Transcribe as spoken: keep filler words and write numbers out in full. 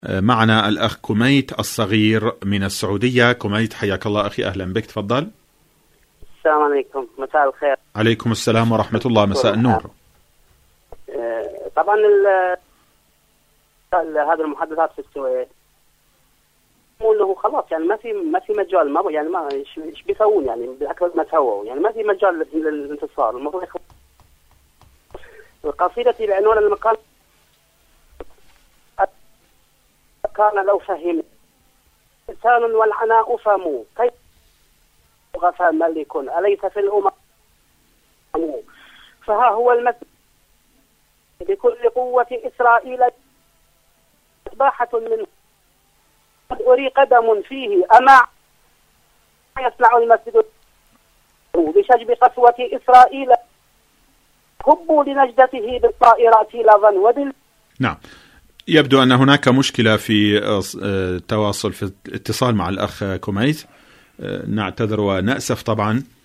معنا الأخ كميت الصغير من السعودية. كميت حياك الله أخي، أهلا بك، تفضل. السلام عليكم، مساء الخير. عليكم السلام ورحمة الله، مساء النور. طبعا هذا المحادثات في السويد انه خلاص يعني ما في ما في مجال، ما يعني ما ايش بيسوون يعني بالاكثر ما سووا، يعني ما في مجال للانتصار. المفروض قصيدتي بعنوان المقال كان لو فهم إنسان والعناء فمو كيف غفى ملك أليس في الأمم، فها هو المسجد بكل قوة إسرائيل إصباحة منه قد أري قدم فيه أما يصنع المسجد بشجب قسوة إسرائيل هبوا لنجدته بالطائرات لظا وبال. نعم، يبدو أن هناك مشكلة في التواصل في الاتصال مع الأخ كميت، نعتذر ونأسف طبعا.